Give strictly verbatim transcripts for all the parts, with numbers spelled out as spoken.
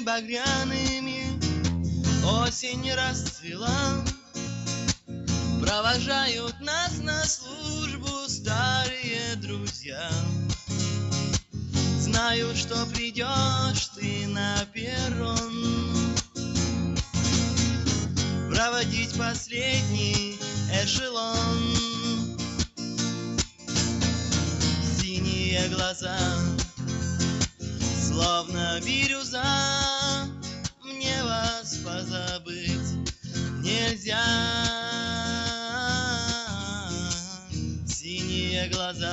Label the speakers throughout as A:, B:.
A: багряными осень расцвела. Провожают нас на службу старые друзья. Знаю, что придешь ты на перрон проводить последний эшелон. Синие глаза, словно бирюза, мне вас позабыть нельзя. Синие глаза,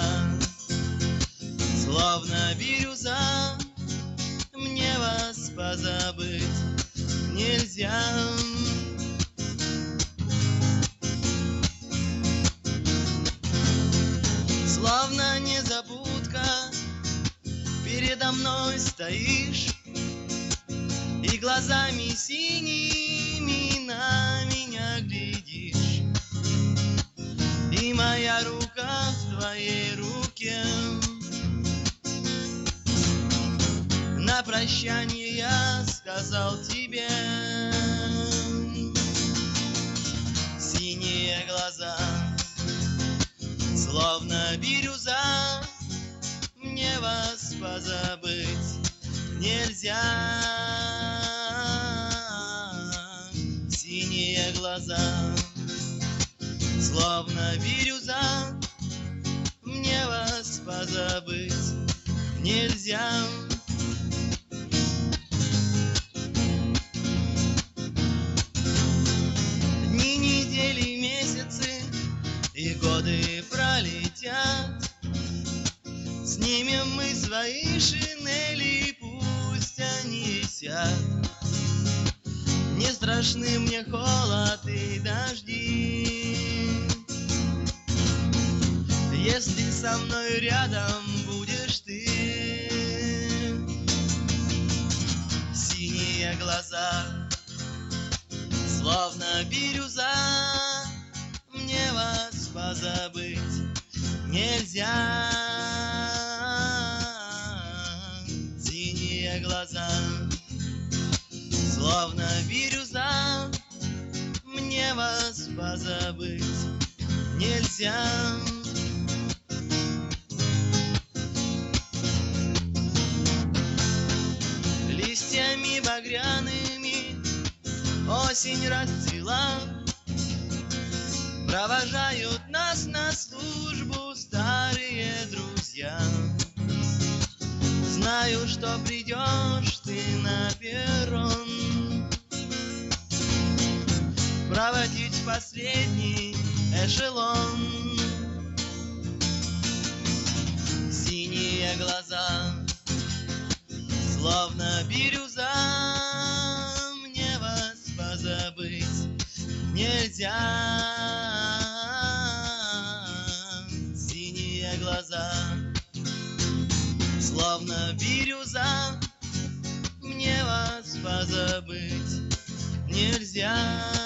A: словно бирюза, мне вас позабыть нельзя. Словно незабудка передо мной стоишь и глазами синими на меня глядишь. И моя рука в твоей руке. На прощание я сказал тебе: синие глаза, словно бирюза, мне вас позабыть нельзя. Синие глаза, словно бирюза, мне вас позабыть нельзя. Дни, недели, месяцы и годы пролетят. Снимем мы свои шинели, пусть они висят. Не страшны мне холод и дожди, если со мной рядом будешь ты. Синие глаза, словно бирюза, мне вас позабыть нельзя. Синие глаза, словно бирюза, мне вас позабыть нельзя. Листьями багряными осень расцвела. Провожают нас на службу старые друзья. Знаю, что придешь ты на перрон проводить последний эшелон. Синие глаза, словно бирюза, мне вас позабыть нельзя. Синие глаза, словно бирюза, мне вас позабыть нельзя.